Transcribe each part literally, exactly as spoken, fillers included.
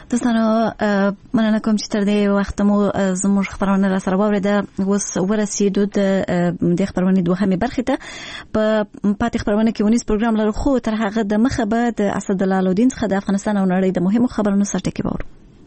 دوستانو مننه کوم چې تر دې وخت مو زموږ خبرونه را سره واوریده. اوس ورسېدو د خبرونې دوهمې برخې ته. په پاتې خبرونه کې ونیس پروګرام لرو، خو تر هغه د مخه به د اسدالله الدین څخه د افغانستان او نړۍ د مهمو خبرونو سرټکي باور.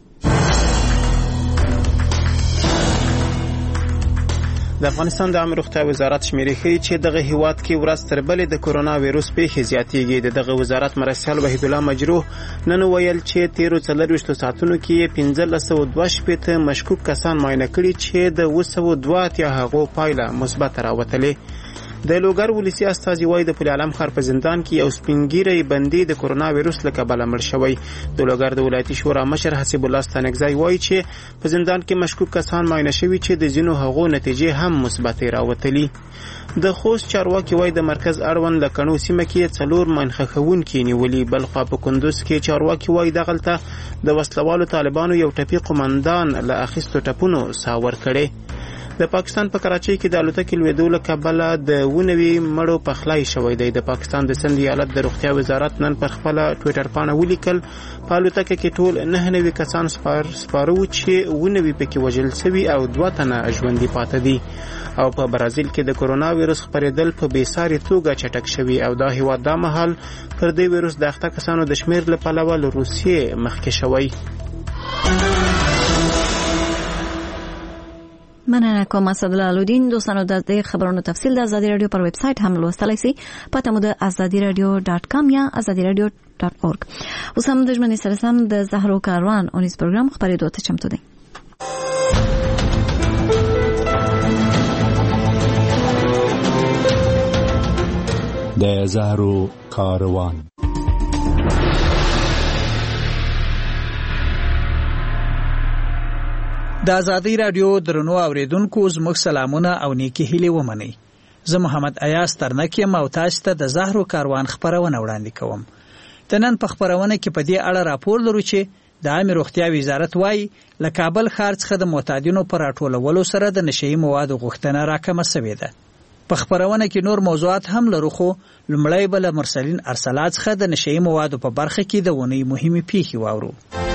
د افغانستان د عامه روغتیا وزارت شمیرې ښیي چې دغه هیواد کې ورځ تر بلې د کورونا ویروس پیښې زیاتېږي. د دغه وزارت مرستیال وحید الله مجروح نن ویل چې تیرو څلرویشتو ساعتونو کې پنځلس سوه دوه شپېته مشکوک کسان معاینه کړي چې د اوه سوه دوه اتیا هغو پایله مثبته راوتلې. د لوګر ولسی استازي وایي د پل علم ښار په زندان کې یو سپینګیری بندي د کورونا ویروس له کبله مړ شوی. د لوګر د ولایتي شورا مشر حسیب الله ستانکزی وایي چې په زندان کې مشکوک کسان معاینه شوي چې د ځینو هغو نتیجې هم مثبتې راوتلي. د خوست چارواکي وایي د مرکز اړوند لکڼو سیمه کې څلور منخښونکي نیولي. بلخوا په کندوز کې چارواکي وایي دغلته د وسلوالو طالبانو یو ټپي قومندان له اخیستو ټپونو ساور کړي. د پاکستان په کراچۍ کې د الوتکې لوېدو له کبله د ونوي مړو پخلی شوی دی. د پاکستان د سند ایالت د روغتیا وزارت نن پر خپله ټویټر پاڼه ولیکل په الوتکه کې ټول نهه نوي کسان سپاره وو چې ونوي پکې وژل سوي او دوه تنه ژوندي پاتې دي. او په برازیل کې د کورونا ویروس خپرېدل په بېساري توګه چټک شوي او دا هیواد دا مهال پر دې ویروس د اخته کسانو د شمېر له پلوه له روسیې مخکې شوی. مننه کوم اسدالله الدین. دوستانو د دې خبرونو تفصیل د ازادي رادیو پر ویب سټ هم لوستلای شئ. پته مو د ازادي رادیو ډاټ کام یا ازادي رادیو ډاټ اورګ. اوس هم د ژمنې سره سم د زهرو کاروان اونیز پروګرام خبرېدو ته چمتو دی. د زهرو کاروان. د ازادي رادیو درنو اوریدونکو زموږ سلامونه او نیکی هیلې ومنئ. زه محمد ایاز ترنک یم او تاسو ته د زهرو کاروان خبرونه وړاندې کوم. د نن په خبرونه کې په دې اړه راپور لرو چې د عامه روغتیا وزارت وایي له کابل ښار څخه د معتادینو پر راټولولو سره د نشئی موادو غوښتنه راکمه شوې ده. په خبرونه کې نور موضوعات هم لرو، خو لومړی بل مرسلین ارسلات څخه د نشئی موادو په برخه کې د ونی مهمه پیښې واورو.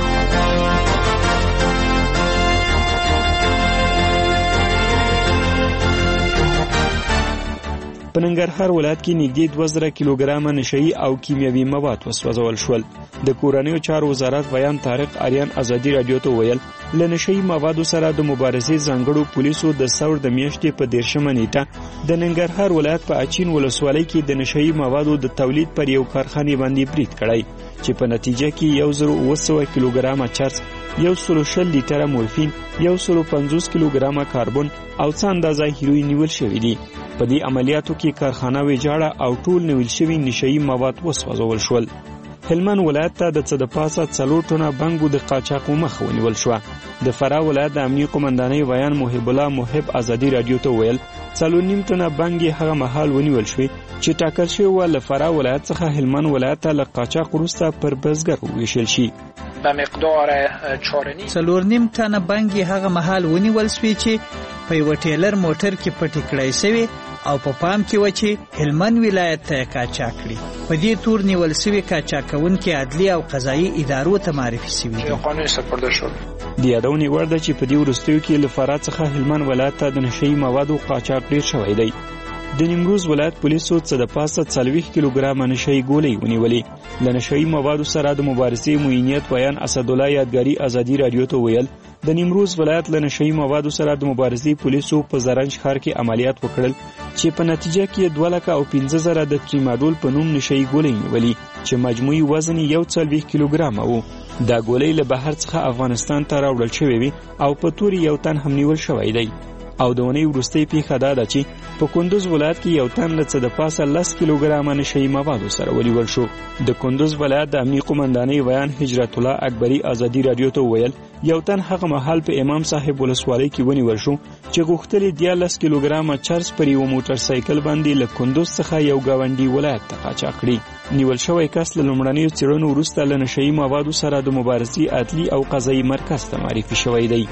په ننګرهار ولایت کې نږدې دوه زره کیلوګرامه نشئی او کیمیاوي مواد وسوځول شول. د کورنیو چارو وزارت بیان طارق آریان ازادي رادیو ته ویل له نشئی موادو سره د مبارزې ځانګړو پولیسو د ثور د میاشتې په دیرشمه نیټه د ننګرهار ولایت په اچین ولسوالۍ کې د نشئی موادو د تولید پر یو کارخانه باندې برید کړی چې په نتیجه کې یو زر او اوه سوه کیلوګرامه چرس، یو سل شل لیټره مورفین، یو سل پنځوس کیلوګرامه کاربن او څه اندازه هیروین نیول شوی دی. په دې عملیاتو کې کارخانه ویجاړه او ټول نیول شوي نشئی مواد وسوځول شول. هلمند ولایت ته د څه د پاسه څلور ټنه بنګو د قاچاقو مخه ونیول شوه. د فراه ولایت د امنیه قومندانۍ ویان محب الله محب ازادي رادیو ته ویل څلور نیم ټنه بنګې هغه مهال ونیول شوې چې ټاکل شوی و له فراه ولایت څخه هلمند ولایت ته له قاچاق وروسته پر بزګر وویشل شي. به مقدار چهارنی څلور نیم ټنه بنګې هغه مهال ونیول شوې چې په یو ټیلر موټر کې پټې کړای شوی او په پام کې و چې هلمند ولایت ته قاچاق کړي. په دې تور نیول شوی قاچاقونکي عدلي او قضایي ادارو ته معرفي شوي دي. قانوني سپرده شول. د یادونې وړ ده چې په دې وروستیو کې له فراه څخه هلمند ولایت ته د نشئی موادو قاچاق ډېر شوی دی. د نیمروز ولایت پولیسو څه د پاسه څلوېښت کیلوګرامه نشئی ګولۍ ونیولې. له نشئی موادو سره د مبارزې معینیت ویان اسدالله یادګاري ازادي رادیو ته ویل د نیمروز ولایت له نشئی موادو سره د مبارزې پولیسو په زرنج ښار کې عملیات وکړل چې په نتیجه کې دوه لکه او پنځه زره د تریماډول په نوم نشئی ګولۍ نیولې چې مجموعي وزن یو څلوېښت کیلوګرامه و. دا ګولۍ له بهر څخه افغانستان ته راوړل شوې وي او په تور یو تن هم نیول شوی دی. او د ونې وروستۍ پیښه دا ده چې په کندوز ولایت کې یو تن له څه د پاسه لس کیلوګرامه نشئی موادو سره ونیول شو. د کندوز ولایت د امنیه قومندانۍ ویان هجرت الله اکبري ازادي رادیو ته ویل یو تن هغه مهال په امام صاحب ولسوالۍ کې ونیول شو چې غوښتل دیارلس کیلوګرامه چرس پر یو موټر سایکل باندې له کندوز څخه یو گاونډي ولایت ته قاچاق کړي. نیول شوی کس له لومړنیو څېړنو وروسته له نشئی موادو سره د مبارزې عدلي او قضایي مرکز ته معرفي شوی دی.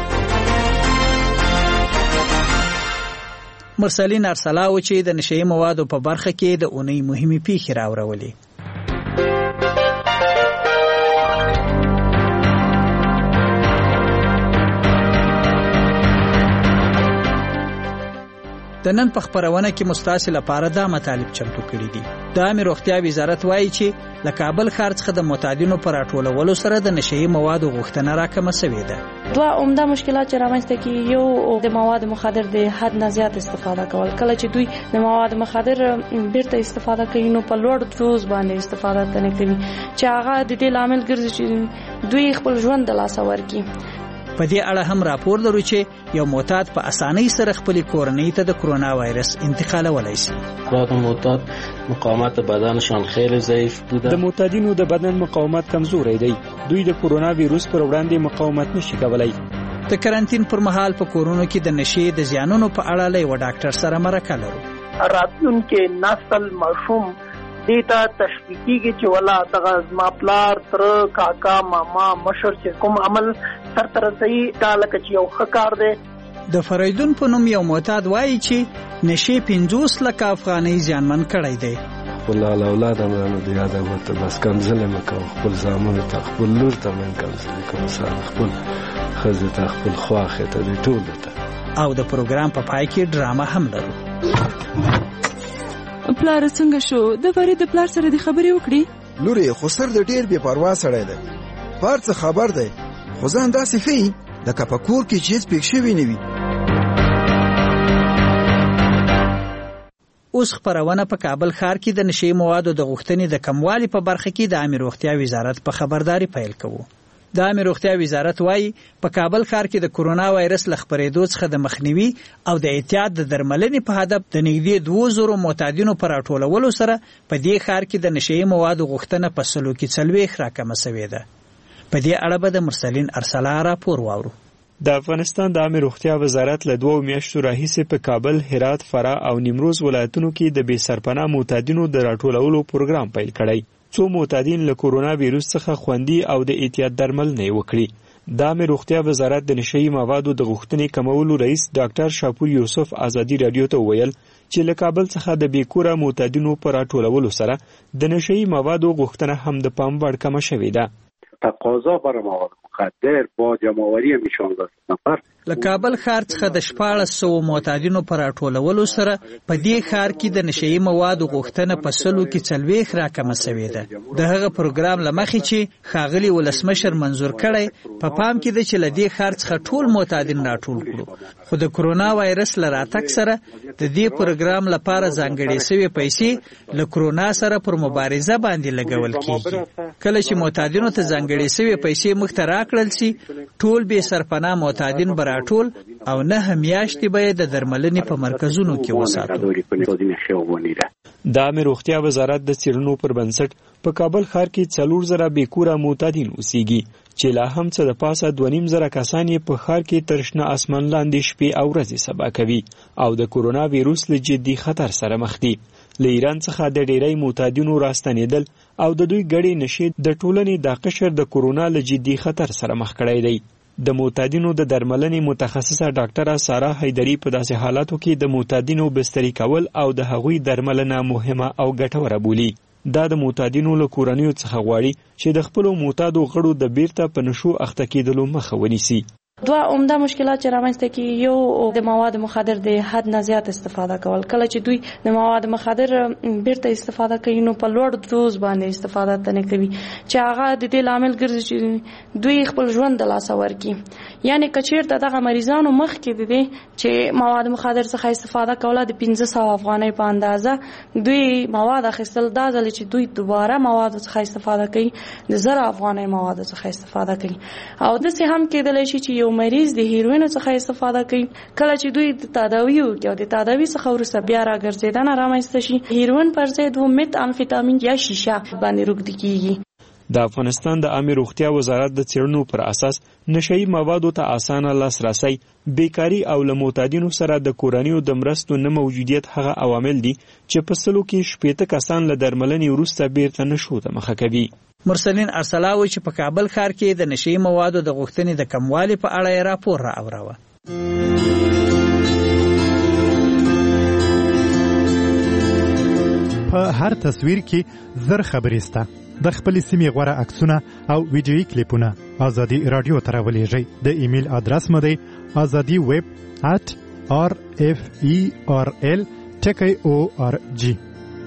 مرسلین ارسلاو چې د نشئی موادو په برخه کې د اونۍ مهمه پیښې راوړولې. د نن په خبرونه کې مستاسل لپاره دا مطالب چمتو کړي دي. د عامه روغتیا وزارت وایي چې له کابل ښار څخه د معتادینو پر راټولولو سره د نشهیي موادو غوښتنه راکمه شوې ده. دوه عمده مشکلات چې رامنځته کیږي، یو د مواد مخدر د حد نه زیات استفاده کول. کله چې دوی د مواد مخدر بیرته استفاده کوي نو په لوړ دوز باندې استفاده نه کوي چې هغه د دې لامل ګرځي چې دوی خپل ژوند د لاسه ورکړي. په دې اړه هم راپور لرو چې یو معتاد په اسانۍ سره خپل کورنۍ ته د کرونا وایرس انتقالولای شي. افراد معتاد مقاومت بدنشان خیلی ضعیف بوده. د معتادینو د بدن مقاومت کمزوری دی. دوی د کرونا ویروس پر وړاندې مقاومت نشي کولای. د کرانتین پر مهال په کورونو کې د نشې د زیانونو په اړه له یو ډاکټر سره مرکه لرو. راتلونکي نسل ماشوم دیتا تشویقیږي چې ولا دغه زما پلار تر کاکا ماما مشر چې کوم عمل تر تر صحیح تعلق چې یو خکار دی. د فریدون په نوم یو معتاد وایي چې نشې پنځوس لک افغانۍ زیانمن کړی دی. خپل اولاد هم د یاد وته بس کنځل مکو، خپل زامن ته خپل لور ته من کنځل کوم سره خپل خزه ته خپل خواخه ته د ټول ته. او د پروګرام په پای کې ډراما هم لرو. پلار څنګه شو؟ د فرید د پلار سره د خبرې وکړي؟ لوري خو سر د ډیر بے پروا سړی دی. پلار څه خبر دی؟ خو ځان داسې ښیي لکه په کور کې چې هېڅ پېښ شوي نه وي. اوس خپرونه په کابل ښار کې د نشهیي موادو د غوښتنې د کموالي په برخه کې د عامه روغتیا وزارت په خبرداري پیل کوو. د عامه روغتیا وزارت وایي په کابل ښار کې د کرونا وایرس له خپرېدو څخه د مخنیوي او د احتیاط د درملنې په هدف د نږدې دوه زرو معتادینو پر راټولولو سره په دې ښار کې د نشهیي موادو غوښتنه په سلو کې څلوېښت راکمه شوې ده. په دې اړه به د مرسلین ارسلا راپور واورو. د افغانستان د عامه روغتیا وزارت له دوه میاشتو راهیسې په کابل، هرات، فراه او نیمروز ولایتونو کې د بې سرپناه معتادینو د راټولولو پروګرام پیل کړی. څو معتادین له کرونا ویروس څخه خوندي او د احتیاط درملنې وکړي. د عامه روغتیا وزارت د نشهیي موادو د غوښتنې کمولو رئیس ډاکټر شاپور یوسف ازادي رادیو ته وویل چې له کابل څخه د بېکوره معتادینو په راټولولو سره د نشهیي موادو غوښتنه هم د پام وړ کمه شوې ده. تقاضا برای مواد مخدر با جمعآوری شانزده نفر له کابل ښار څخه د شپاړس سوه معتادینو په راټولولو سره په دې ښار کې د نشهیي موادو غوښتنه په سلو کې څلوېښت راکمه شوې ده. د هغه پروګرام له مخې چې ښاغلي ولسمشر منظور کړی، په پام کې ده چې له دې ښار څخه ټول معتادین راټول کړو. خو د کرونا وایرس له راتګ سره د دې پروګرام لپاره ځانګړې شوې پیسې له کرونا سره پر مبارزه باندې لګول کېږي. کله چې معتادینو ته ځانګړې شوې پیسې موږ ته راکړل شي، ټول بې سرپناه معتادین به راټول او نه میاشتې به د درملنې په مرکزونو کې وساتو. د عامه روغتیا وزارت د څېړنو پر بنسټ په کابل ښار کې څلور زره بېکوره معتادین اوسېږي چې لا هم څه د پاسه دوه نیم زره کسان یې په ښار کې تر شنه اسمان لاندې شپې او ورځې سبا کوي او د کرونا ویروس له جدي خطر سره مخ دي. له ایران څخه د ډیری معتادینو راستنېدل او د دوی ګډې نشې د ټولنې د قشر د کرونا له جدي خطر سره مخ کړی دی. د معتادینو د درملنې متخصصه ډاکټره سارا حیدری په داسې حالاتو کې د معتادینو بستري کول او د هغوی درملنه مهمه او ګټوره بولي. دا د معتادینو له کورنیو څخه غواړي چې د خپلو معتادو غړو د بیرته په نشو اخته کېدلو مخه ونیسي. دوه عمده مشکلات چې رامنځته کیږي، یو د مواد مخدر د حد نه زیات استفاده کول. کله چې دوی د مواد مخدر بیرته استفاده کوي نو په لوړ دوز باندې استفاده نه کوي چې هغه د دې لامل ګرځي چې دوی خپل ژوند د لاسه ورکړي. یعنی کچیرته دغه مریضانو مخکې دي چې مواد مخدر څخه استفاده کوله د پنځه سوه افغانۍ په اندازه دوی مواد اخیستل، دا ځل چې دوی دوباره مواد څخه استفاده کوي د زره افغانۍ مواد څخه استفاده کوي. او داسې هم کېدلی شي چې یو مریض د هیروین څخه استفاده کوي. کله چې دوی د تداوی او د تداوی څخه وروسته بیا راګرځېدنه رامنځته شي، هیروین پر ځای دوه مت امفیتامین یا شیشه باندې روږدي کیږي. د افغانستان د عامه روغتیا وزارت د څېړنو پر اساس نشهیي موادو ته اسانه لاسرسی، بیکاری او له معتادینو سره د کورنیو د مرستو نه موجودیت هغه عوامل دي چې په سلو کې شپېته کسان له درملنې وروسته بیرته نشو ته مخه کوي. مرسلین ارسلا وایي چې په کابل ښار کې د نشهیي موادو د غوښتنې د کموالي په اړه یې راپور راوړاوه. په هر تصویر کې زر خبرې سته. د خپل سیمې غوره عکسونه او ویډیویي کلیپونه ازادي رادیو ته راولېږئ. د ایمیل ادرس مو دی ازادي ویب ات آر اف ای آر ال ټکی او آر جی.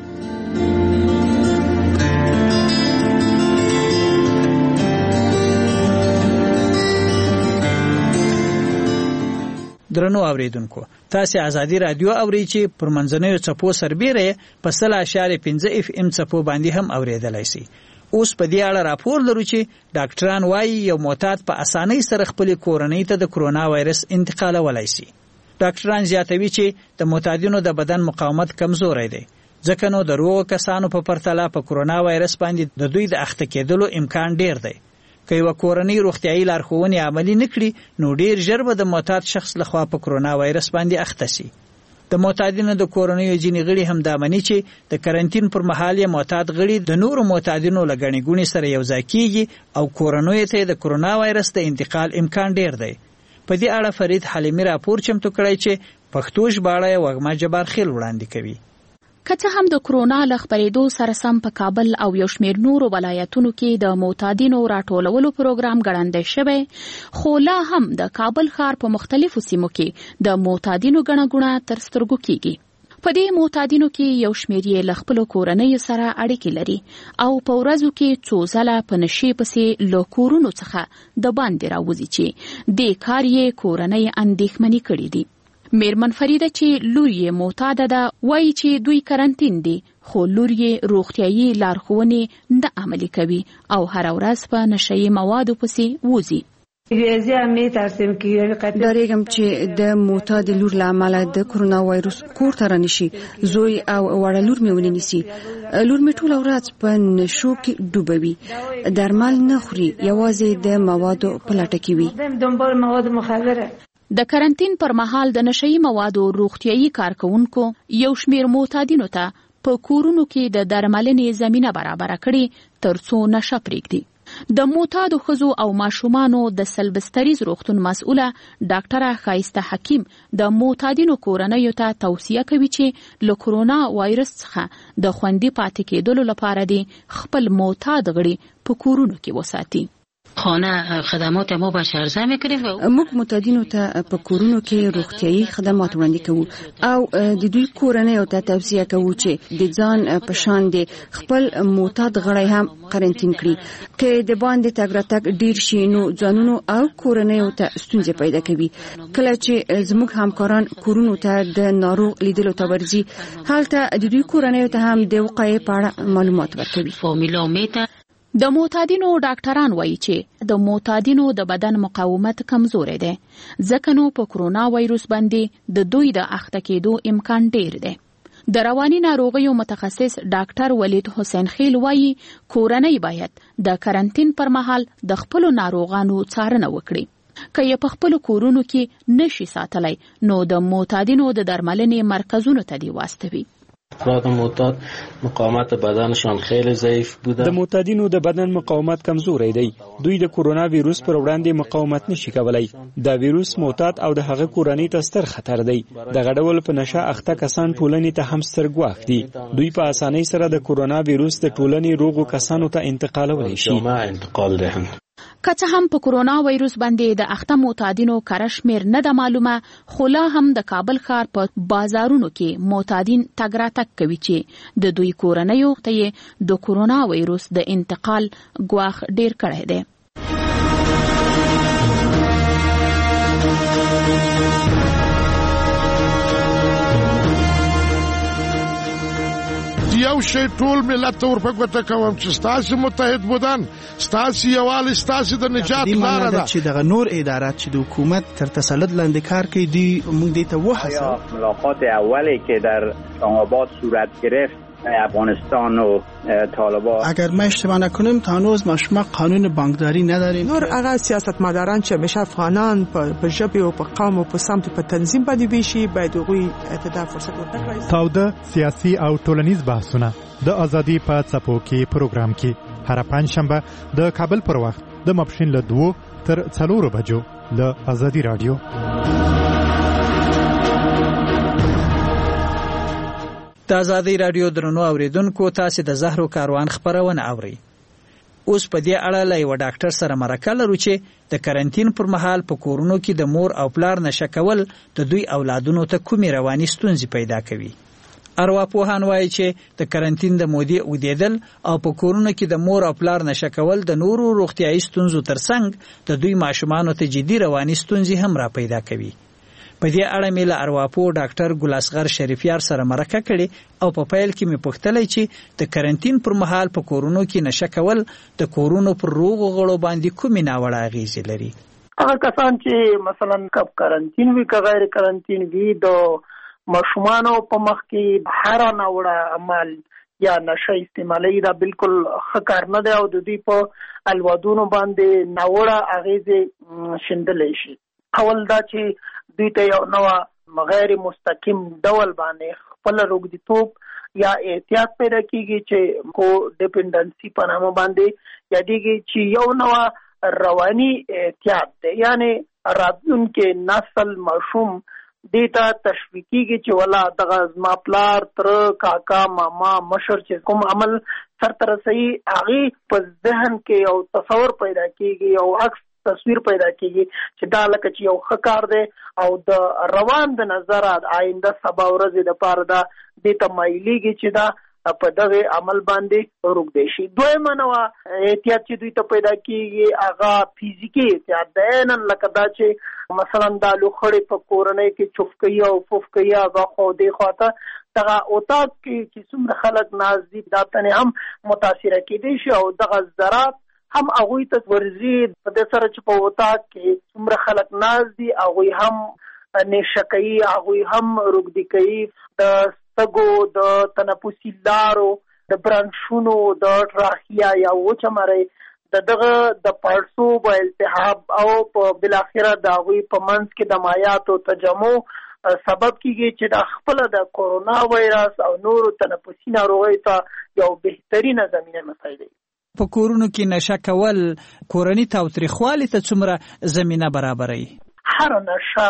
درنو اوریدونکو، تاسو ازادي رادیو اورئ چې پر منځنوي چپو سربېره په سل اشاریه پنځه اف ام چپو باندې هم اوریدلای شي. اوس په دې اړه راپور لرو چې ډاکټران وايي یو معتاد په اسانۍ سره خپل کورنۍ ته د کرونا وایرس انتقالولای شي. ډاکټران زیاتوي چې د معتادینو د بدن مقاومت کمزوري دی، ځکه نو د روغ کسانو په پرتله په کرونا وایرس باندې د دوی د اخته کېدلو امکان ډیر دی. که یو کورنۍ روغتیايي لارښوونې عملي نکړي نو ډیر ژر به د معتاد شخص لخوا په کرونا وایرس باندې اخته شي. د معتادینو د کورنۍ ځینې غړي هم دا مني چې د کرنټین پر مهال یې معتاد غړي د نورو معتادینو له ګڼې ګوڼې سره یو ځای کیږي او کورنۍ ته د کرونا وایرس د انتقال امکان ډیر دی. په دې اړه فرید حلیمی راپور چمتو کړی چې پښتو ژباړه یې وږمه جبار خیل وړاندې کوي. که څه هم د کرونا له خپرېدو سره سم په کابل او یو شمېر نورو ولایتونو کې د معتادینو راټولولو پروګرام ګړندی شوی، خو لا هم د کابل ښار په مختلفو سیمو کې د معتادینو ګڼه ګوڼه تر سترګو کېږي. په دې معتادینو کې یو شمېر یې له خپلو کورنیو سره اړیکې لري او په ورځو کې څو ځله په نشې پسې له کورونو څخه د باندې راوځي چې دې کار یې کورنۍ اندېښمنې کړي دي. میرمن فریده چې لور یې معتاده ده وایي چې دوی کرنټین دي، خو لور یې روغتیايي لارښوونې نه عملي کوي او هره ورځ په نشهیي موادو پسې وځي. ډاریږم چې د معتاد لور له امله د کرونا وایرس کور ته رانشي، زوی او وړه لور مې ونیسي. لور مې ټوله ورځ په نشو کې ډوبوي، درمل نه خوري، یوازې د موادو په لټه کې وي. د کرنټین پر مهال د نشهیي موادو روغتیايي کارکونکو یو شمېر معتادینو ته په کورونو کې د درملنې زمینه برابره کړي ترڅو نشه پرېږدي. د معتادو ښځو او ماشومانو د سلبستریز روغتون مسؤله ډاکټره ښایسته حکیم د معتادینو کورنیو ته توصیه کوي چې له کرونا وایرس څخه د خوندي پاتې کېدلو لپاره دې خپل معتاد غړي په کورونو کې وساتي. خانه خدمات ما بشرزه میکنیم. موږ معتادینو ته په کورونو کې روغتیايي خدمات وړاندې کوو او د دوی کورنیو ته توصیه کوو چې د ځان په شان د خپل معتاد غړي هم کرنټین کړي. که د باندې تګ راتګ ډیر شي نو ځانونو او کورنیو ته ستونزې پیدا کوي. کله چې زموږ همکاران کورونو ته د ناروغ لیدلو ته ورځي، هلته د دوی کورنیو ته هم د وقایې په اړه معلومات ورکوي. فامیلا میته د معتادینو ډاکټران وایي چې د معتادینو د بدن مقاومت کمزوري دی، ځکه نو په کرونا وایرس باندې د دوی د اخته کېدو امکان ډیر دی. د رواني ناروغیو متخصص ډاکټر ولید حسین خیل وایي کورنۍ باید د کرنټین پر مهال د خپلو ناروغانو څارنه وکړي. که یې په خپلو کورونو کې نشي ساتلی نو د معتادینو د درملنې مرکزونو ته دې واستوي. افراد معتاد مقاومت بدنشان خیلی ضعیف بوده. د معتادینو د بدن مقاومت کمزوری دی، دوی د کرونا ویروس پر وړاندې مقاومت نشي کولای. دا ویروس معتاد او د هغه کورنۍ ته ستر خطر دی. د غډول په نشه اخته کسان ټولنې ته هم ستر ګواښ دي. دوی په اسانۍ سره د کرونا ویروس د ټولنې روغو کسانو ته انتقالولی شي. انتقال ده. که څه هم په کرونا وایرس باندې د اخته معتادینو کره شمېر نه ده معلومه، خو لا هم د کابل ښار په بازارونو کې معتادین تګ راتګ کوي چې د دوی کورنیو ته یې د کرونا وایرس د انتقال ګواښ ډیر کړی دی. یو شی ټول ملت ته ورپګوته کوم چې ستاسو متحد بودن، ستاسو یووالی، ستاسو د نجات لاره ده. چې دغه نور ادارات چې د حکومت تر تسلط لاندې کار کوي دی موږ دې ته وهڅوو. ملاقات اولی که در اسلام آباد صورت گرفت افغانستان و طالبان، اگر ما اشتباه نکنیم تا هنوز ما شما قانون بانکداری نداریم. نور هغه سیاستمداران چې همیشه افغانان په ژبه او په قوم او په سمت په تنظیم باندې ویشي باید هغوی ته فرصت ورکړي. تاوده سیاسي او ټولنیز بحثونه د ازادي په څپو کې پروګرام کې هر پنځشنبه د کابل پر وخت د ماپښین له دوه تر څلورو بجو له ازادي رادیو. د ازادي رادیو درنو اوریدونکو، تاسو د زهرو کاروان خبرونه اورئ. اوس په دې اړه له یو ډاکټر سره مرکه لرو چې د کرنټین پر مهال په کورونو کې د مور او پلار نشه کول د دوی اولادونو ته کومې رواني ستونزې پیدا کوي. ارواپوهان وایي چې د کرنټین د مودې اوږدېدل او په کورونو کې د مور او پلار نشه کول د نورو روغتیایي ستونزو ترڅنګ د دوی ماشومانو ته جدي رواني ستونزې هم را پیدا کوي. په دې اړه مې له ارواپوه ډاکټر ګل اصغر شریفیار سره مرکه کړې او په پیل کې مې پوښتلی چې د کرنټین پر مهال په کورونو کې نشه کول د کورونو پر روغو غړو باندې کومې ناوړه اغیزې لري. هغه کسان چې مثلا کب کرنټین وي که غیر کرنټین وي د ماشومانو په مخ کې هر ناوړه عمل یا نشه استعمالي دا بالکل ښه کار نه دی او د دوی په الوادونو باندې ناوړه اغیزې شیندلی شي. اول دا چې دوی ته یو نوع غیر مستقیم ډول باندې خپل روغتیتوب یا احتیاط پیدا کیږي چې کو ډیپندنسي په نامه باندې یادېږي چې یو نوع رواني احتیاط دی، یعنی راتلونکي نسل ماشوم دې ته تشویق کیږي چې ولا دغه زما پلار تر کاکا ماما مشر چې کوم عمل سرته رسوي هغې په ذهن کې یو تصور پیدا کیږي او عکس تصویر پیدا کیږي چې دا لکه چې یو ښه کار دی او د روان د نظره آینده سبا ورځې دپاره دا دې ته مایلېږي چې دا په دغه عمل باندې روږدی شي. دویمه نوع احتیاط چې دوی ته پیدا کیږي هغه فزیکي احتیاط دی، عیناً لکه دا چې مثلا دا لوخړې په کورنۍ کې چوف کوي او فوف کوي هغه خوا دې خوا ته دغه اتاق کې چې څومره خلک ناست دي دا تنې هم متاثره کیدی شي او دغه ذرات هم هغوی ته ورځي په دې سره چې په اتاق کې څومره خلک ناست دي هغوی هم نشه کوي، هغوی هم روږدي کوي. د سږو د تنفسي لارو د برانشونو د ټراخیا یا وچه مرۍ د دغه د پړسوب التهاب او په بالاخره د هغوی په منځ کې د مایعاتو تجمع سبب کیږي چې د خپل د کورونا وایرس او نورو تنفسي ناروغیو ته یو بهترینه زمینه مساعدوي. په کورونو کې نشه کول کورني تاوتریخوالي ته څومره زمینه برابروي؟ هر نشه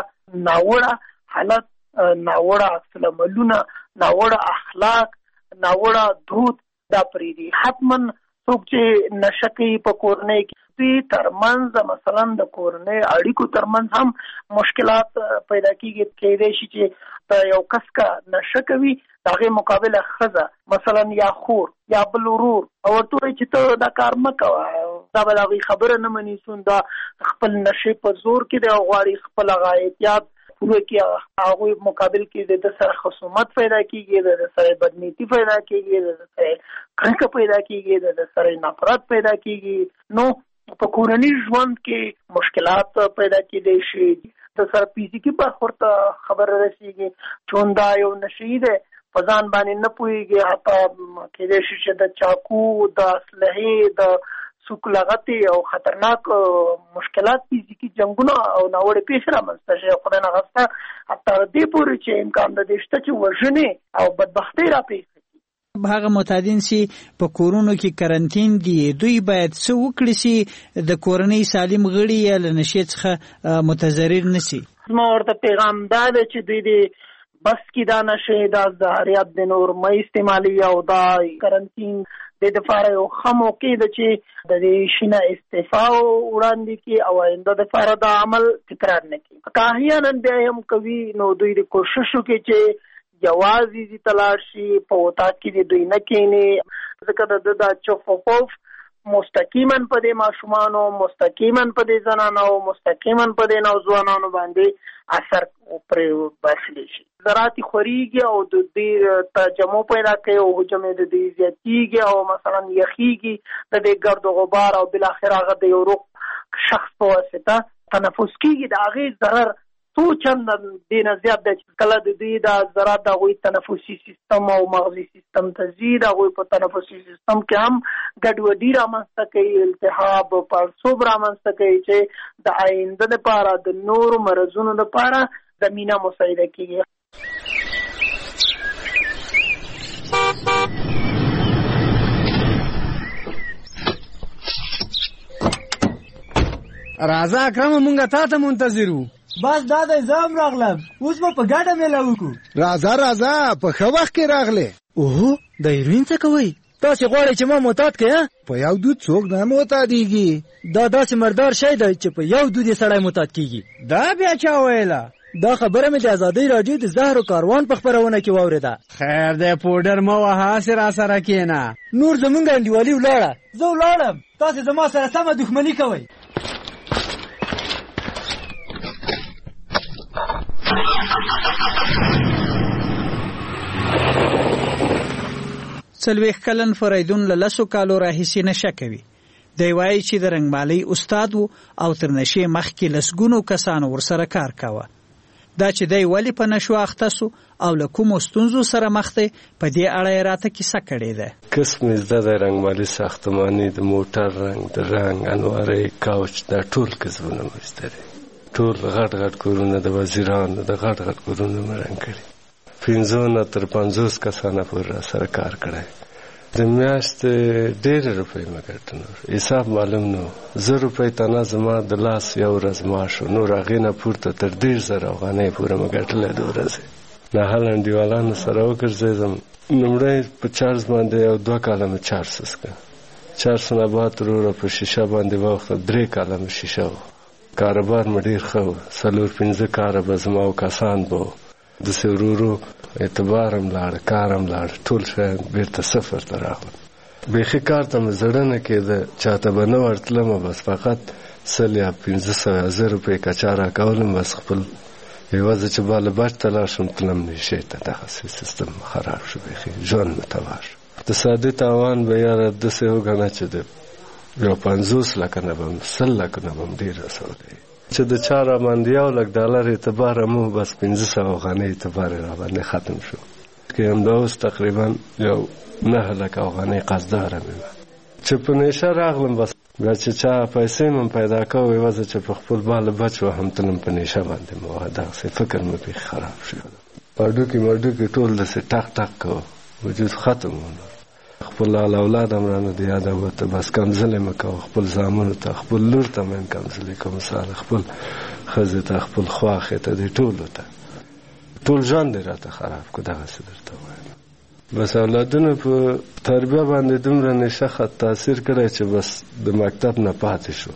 ناوړه حالت، ناوړه عکس العملونه، ناوړه اخلاق، ناوړه دود دا پرېږدي. حتما څوک چې نشه کوي په کورنۍ کې دوی ترمنځ مثلا د کورنۍ اړیکو ترمنځ هم مشکلات پیدا کیږي. کېدای شي چې د یو کس کا نشه کوي د هغې مقابله ښځه مثلا یا خور یا بل ورور او ورته وایي چې ته دا کار مه کوه، دا به د هغې خبره نه مني، څون دا خپل نشې په زور کې دی او غواړي خپل هغه احتیاط پوره کړي. هغوی مقابل کې د ده سره خصومت پیدا کېږي، د ده سره بدنیتي پیدا کېږي، د ده سره کرکه پیدا کېږي، د ده سره نفرت پیدا کېږي. نو په کورني ژوند کې مشکلات پیدا کېدای شي، د سره فزیکي برخورد ته خبره رسېږي. چون دا یو نشهیي دی په ځان باندې نه پوهېږي، حتی کېدای شي چې د چاقو، د اسلحې، د سوک لغتې او خطرناک مشکلات فزیکي جنګونه او ناوړه پیښې رامنځته شي. خدای نخواسته حتی دې پورې چې امکان د دې شته چې وژنې او بدبختۍ راپېښ شي. هغه معتادین چې په کورونو کې کرنټین دي دوی باید څه وکړي چې د کورنۍ سالم غړي یا له نشې څخه متضرر نه شي؟ زما ورته پیغام دا دی چې دوی د بس کې دا نشې دا زهریات د نور مه استعمالي او دا کرنټین د دفاره یو ښه موقع ده چې د دې شي نه استعفا وړاندې کړي او آینده دپاره دا عمل تکرار نه کړي. که احیانا بیا هم کوي نو دوی د کوشش وکړي چې یوازې دې ته لاړ شي، په اتاق کې دې دوی نه کښېني، ځکه د ده دا چف و پوف مستقیما په دې ماشومانو، مستقیما په دې زنانو، مستقیما په دې نوځوانانو باندې اثر پرې باسلی شي. ذرات خوريږي او د دې تجمع پیدا کوي او حجم د دې زیاتیږي او مثلا یخیږي د دې ګرد و غبار او بالاخره هغه د یو روغ شخص په واسطه تنفس کیږي. د هغې ضرر څو چنده دې نه زیات دی چې کله د دوی دا ضرر د هغوی تنفسي سیستم او مغزي سیستم ته ځي، د هغوی په تنفسي سیستم کې هم ګډوډي رامنځته کوي، التهاب او پړسوب رامنځته کوي چې د آینده دپاره د نورو مرضونو دپاره زمینه مساعده کیږي. راځه اکرم مونږه تا ته منتظر وو. بس دا د زام راغلم، اوس به په ګډه میله وکړو. راځه راځه په ښه وخت کې راغلې. اوهو د هیروین څه کوئ؟ تاسې غواړئ چې ما معتاد کړئ؟ په یو دود څوک نه معتادېږي. دا داسې مردار شی دی چې په یو دود یې سړی معتاد کېږي. دا بیا چا ویله؟ دا خبره مې د ازادۍ راډیو د زهرو کاروان په خپرونه کې واورېده. خیر دی پوډر مه وهه، هسې را سره کښېنه. نور زمونږ انډیوالي ولاړه، زه ولاړم، تاسې زما سره سمه دښمني کوئ. څلوېښت کلن فریدون له لسو کالو راهیسې نشه کوي. دی وایي چې د رنګمالۍ استاد و او تر نشې مخکې لسګونو کسانو ورسره کار کاوه. دا چې دی ولې په نشو اخته سو او له کومو ستونزو سره مخ دی، په دې اړه یې راته کیسه کړې ده. قسم زده د رنګمالۍ، ساختماني، د موټر رنګ، د رنګ انوارۍ، کاوچ، دا ټول کسبونه مې زده دي. ټول غټ غټ کورونه د وزیرانو د غټ غټ کورونه مې رنګ کړي. پنځه نه تر پنځوس کسانه پورې را سره کار کړی. د میاشتې ډېرې روپۍ مې ګټلې، حساب معلوم نه و. زه روپۍ تنه زما د لاس یو ورځ معاش و، نور هغې نه پورته تر دېرش زره افغانۍ پورې مې ګټلی د ورځې. ناهل انډیوالانو سره وګرځېدم. لومړی په چارج باندې یو دوه کاله مې چارج وکړه. چارج نه بعد وروره په شیشه باندې واوښته، درې کاله مې شیشه و. کاروبار مې ډېر ښه و، څلور پنځه کاره به زما او کسان به و. داسې ورو ورو اعتبار هم لاړه، کار هم لاړه، ټول شیان بېرته صفر ته راغلل. بیخي کار ته مې زړه نه کېده، چاته به نه ورتلمه، بس فقط سل یا پنځه سوه زر روپۍ کچا راکولم، بس خپل یوازې چې باله بچ ته لاړ شم تلم نشې ته. دغسې سیستم خراب شو، بیخي ژوند مې تباه شو. د سادې تاوان به یاره داسې وګڼه چې د یو پنځوس لکه نه به م سل لکه نه به م ډېر رسولی، چې د چا را باندې یو لک ډالر اعتبار مو، بس پنځه سوه افغانۍ اعتبار را باندې ختم شو. که همدا اوس تقریبا یو نهه لکه افغانۍ قرضداره مې وه. چې په نشه راغلم، بس بیا چې چا پیسې مې پیدا کوو، یوازې چې په خپل باله بچ وهم تلم په نشه باندې مې وه. دغسې فکر مې بیخي خراب شو. هډوکي مډوکي ټول داسې ټک ټک کوه، وجود ختم و. خپل اولاد هم رانه د یاده وته، بس کمزلې مې کوه خپل زامنو ته، خپل لور ته مې هم کمزلې کوم، مثال خپل ښځې ته، خپل خواښې ته، دې ټولو ته. ټول ژوند یې راته خراب کړو. دغسې درته وایم. بس اولادونو په تربیه باندې دومره نشه خط تاثیر کړی چې بس د مکتب نه پاتې شو.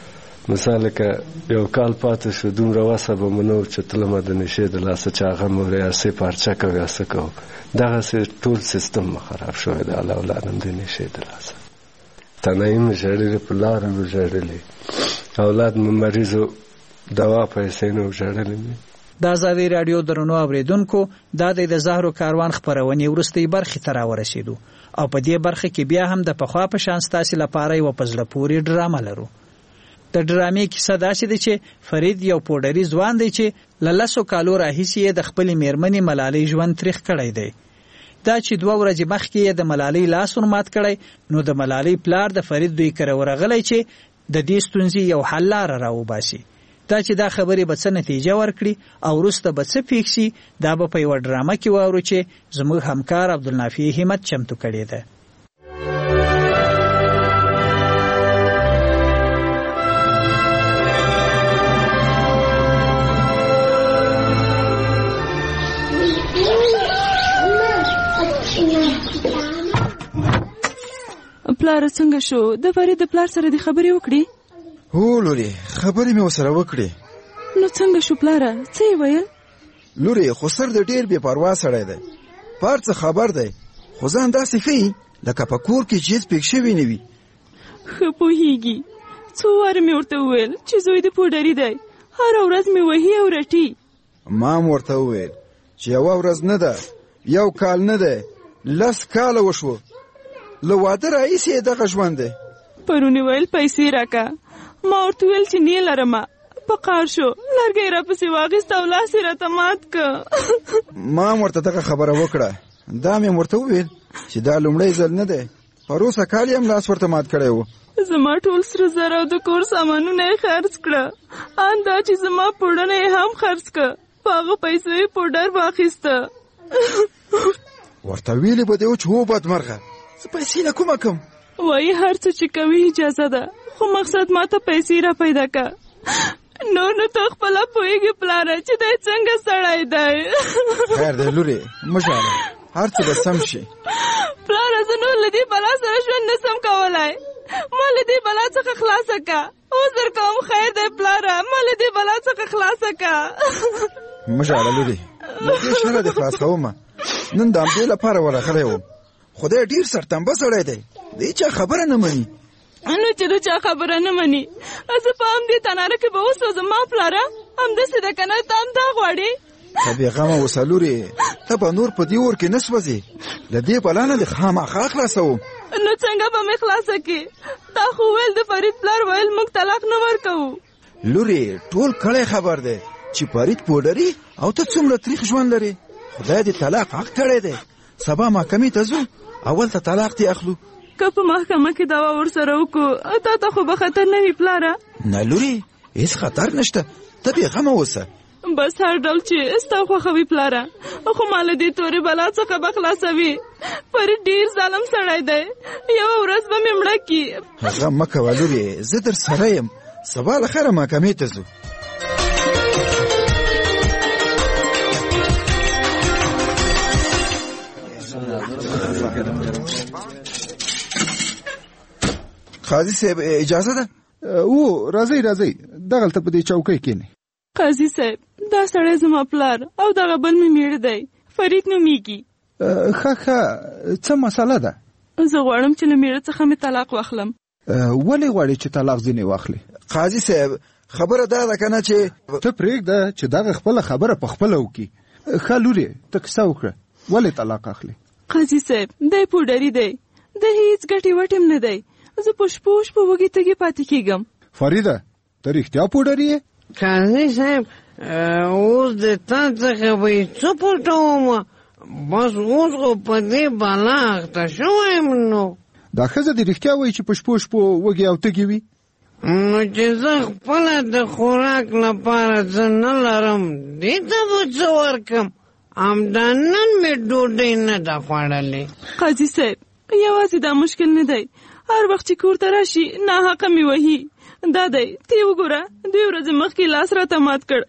مثال که یو کال پاتې شو، دومره وسه به مو نه و چې تلمه د نشې د لاسه چې هغه مو ریاسې پارچه کوو یا څه کوو. دغسې ټول سیستم مې خراب شوی دی. الله اولاد هم د نشې د لاسه تنهایي مې ژړلې، په لاره مې ژړلې، اولاد مې مریضو دوا پیسې نه و ژړلې مې. د ازادۍ راډیو درنو اورېدونکو، دا د زهرو کاروان خپرونې وروستۍ برخې ته راورسېدو او په دې برخه کې بیا هم د پخوا په شان ستاسې لپاره یوه په زړه پورې ډرامه لرو. د ډرامې کیسه داسې ده چې فرید یو پوډري ځوان دی چې له لسو کالو راهیسې یې د خپلې مېرمنې ملالۍ ژوند تریخ کړی دی. دا چې دوه ورځې مخکې یې د ملالۍ لاس ورمات کړی، نو د ملالۍ پلار د فرید دوی کره ورغلی چې د دې ستونزې یو حل لاره راوباسي. دا چې دا خبرې به څه نتیجه ورکړي او وروسته به څه پېښ شي، دا به په یوه ډرامه کې واورو چې زموږ همکار عبدالنافع همت چمتو کړې ده. پلار څنګه شو؟ د فرید د پلار سره دې خبرې وکړې؟ هو لورې، خبرې مې ورسره وکړې. نو څنګه شو پلاره؟ څه یې ویل؟ لورې، خو سر د ډېر بې پروا سړی دی، پار څه خبر دی، خو ځان داسې ښیي لکه په کور کې چې هېڅ پېښ شوي نه وي. ښه پوهېږي. څو واره مې ورته وویل چې زوی د پوډري دی، هره ورځ مې وهي او رټي. ما هم ورته وویل چې یوه ورځ نه ده، یو کال نه دی، لس کاله وشوه. له واده راهیسې یې دغه ژوند دی. پرون یې ویل پیسې راکه، ما ورته ویل چې نه یې لرمه. په قار شو، لرګی راپسې واخیست او لاس یې راته مات که. ما هم ورته دغه خبره وکړه. دا مې ورته وویل چې دا لومړی ځل نه دی، پروسه کال یې هم لاس ورته مات کړی و. زما ټول سره زر او د کور سامانونه یې خرڅ کړه، ان دا چې زما پوډرونه یې هم خرڅ کړه. په هغه پیسو یې پوډر واخیسته. ورته ویلې به دې و چې هو بدمرغه، زه پیسې له کومه کم؟ وایي هر څه چې کوي اجازه ده، خو مقصد ما ته پیسې را پیدا که. نور نو ته خپله پوهېږې پلاره چې دی څنګه سړی دی. خیر دی لورې، مه ژاړه، هر څه به سم شي. پلاره زه نور له دې بلا سره ژوند نسم کولی. ما له دې بلا څخه خلاصه که. اوس در کوم خیر دی پلاره، ما له دې بلا څخه خلاصه که. مه ژاړه لورې، له دې شره دې خلاص کومه. نن د همدې لپاره ورغلی وم. خدای ډېر سرتنبه سړی دی، د هېچا خبره نه مني. نو چې د چا خبره نه مني، زه په همدې تناره کې به وسوځم. ما پلاره همداسې ده که نه، ته هم دا غواړې؟ ته بېغمه اوسه لورې، ته به نور په دې اور کې نه سوځې. له دې بلا نه دې خامخا خلاصوم. نو څنګه به مې خلاصه کړې؟ تا خو ویل د فرید پلار ویل موږ طلاق نه ورکوو. لورې ټول کلی خبر دی چې فرید پوډري او ته څومره تریخ ژوند لرې. خدای دې طلاق حق کړی دی. سبا محکمې ته ځو، اول ته طلاق دې اخلو. که په محکمه کې دعوا ورسره وکړو، تا ته خو به خطر نه وي پلاره؟ نه لورې، هېڅ خطر نشته، ته بېغمه اوسه. بس هر ډول چې ستا خوښوي پلاره، خو ما له دې تورې بلا څخه به خلاصوي. فرید ډېر ظالم سړی دی، یوه ورځ به مې مړه کي. غم مه کوه لورې، زه در سره یم. سبا له خیره محکمې ته ځو. قاضي صاحب اجازه ده؟ او راځئ راځئ، دغلته په دې چوکۍ کښېنئ. قاضي صاحب دا سړی زما پلار او دغه بل مې میړه دی، فرید نومیږي. ښه ښه، څه مسله ده؟ زه غواړم چې له میړه څخه مې طلاق واخلم. ولې غواړې چې طلاق ځینې واخلې؟ قاضي صاحب خبره دا ده که نه چې ته پرېږده چې دغه خپله خبره په خپله وکړي. ښه لورې، ته کیسه وکړه، ولې طلاق اخلې؟ قاضي صاحب دی پوډري دی، د هېڅ ګټې وټې هم نه دی. زه په شپو شپو وږې تږې پاتې کېږم. فریده ته رښتیا پوډري یې؟ قاضي صاحب اوس د تا څخه به یې څه پټومه؟ بس اوس خو په دې بلا اخته شوی یم. نو دا ښځه دې رښتیا وایي چې په شپو شپو وږې او تږې وي؟ نو چې زه خپله د خوراک لپاره څه نه لرم، دې ته به څه ورکم؟ همدا نن مې ډوډۍ نه ده خوړلې. قاضي صاحب یوازې دا مشکل نه دی، هر وخت چې کور ته راشي ناحقه مې وهي. دا دی ته وګوره، دوی ورځې مخکې لاس راته مات کړ.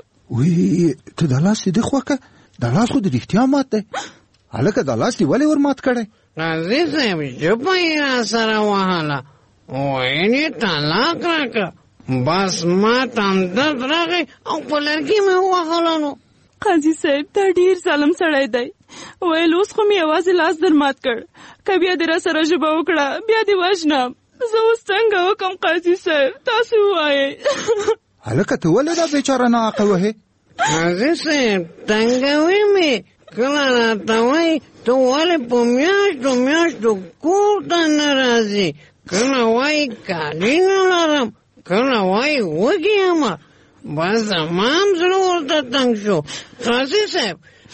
وی ته دا لاس دې خوکه، دا لاس خو د رښتیا مات دی. هلکه دا لاس دې ولې ور مات کړی؟ قاضي صاحب ژبه یې راسره وهله، ویل یې طلاق راکړه. بس ما ته همدرد راغی او په لرګي مې ووهله. نو قاضي صاحب دا ډېر ظالم سړی دی. ویل اوس خو مې یوازې لاس در مات کړ، که بیا دې راسره ژبه وکړه بیا دې وژنم. زه اوس څنګه وکړم قاضي صاحب، تاسو ووایئ. هلکه ته ولې دا بېچاره ناحقه وهې؟ قاضي صاحب تنګوي مې، کله راته وایي ته ولې په میاشتو میاشتو کور ته نه راځې، کله وایي کالي نه لرم، کله وایي وږې یم. بس زما هم زړه ورته تنګ شو. قاضي صاحب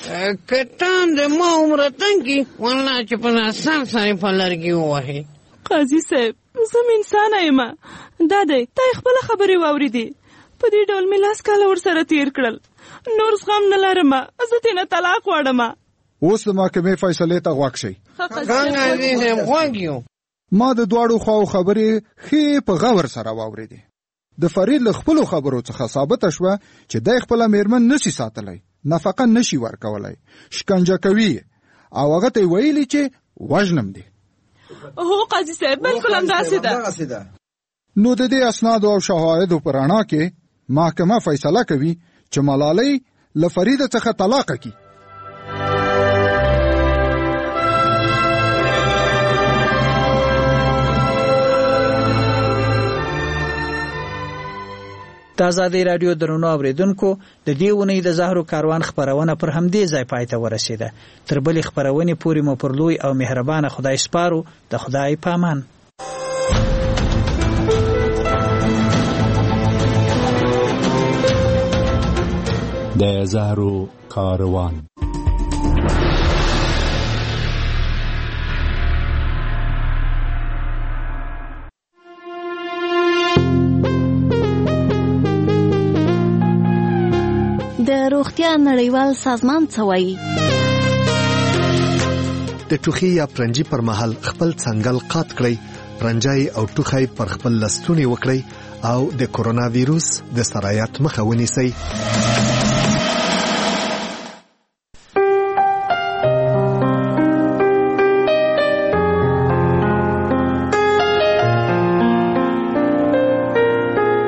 که ته د ما عمره تنګ کړي، والله چې په ناسم سره په لرګي ووهې. قاضي صاحب زه م انسانه یم، دا دی تا یې خپله خبرې واورېدې. په دې ډول مې لاس کاله ورسره تېر کړل، نور زغم نه لرم، زه ترې نه طلاق غواړم. اوس د محکمې فیصلې ته غوږ شئ. قاضي صاحب غوږ یو. ما د دواړو خواو خبرې ښې په غور سره واورېدې. د فرید له خپلو خبرو څخه ثابته شوه چې دی خپله میرمن نشي ساتلی، نفقه نشي ورکولی، شکنجه کوي او هغه ته یې ویلي چې وژنم دې. هو قاضي صاحب بلکل همداسې ده. نو د دې اسنادو او شواهدو په رڼا کې محکمه فیصله کوي چې ملالۍ له فریده څخه طلاق کړي. د ازادۍ راډیو درنو اوریدونکو، د دې اونۍ د زهرو کاروان خپرونه پر همدې ځای پای ته ورسېده. تر بلې خپرونې پورې مو پر لوی او مهربانه خدای سپارو. د خدای په امان. د زهرو کاروان. د روغتیا نړیوال سازمان څه وایي؟ د ټوخي یا پرنجي پر مهال خپل څنګل قات کړئ، پرنجای او ټوخی پر خپل لستونی وکړئ او د کورونا ویروس د سرایت مخه ونیسئ.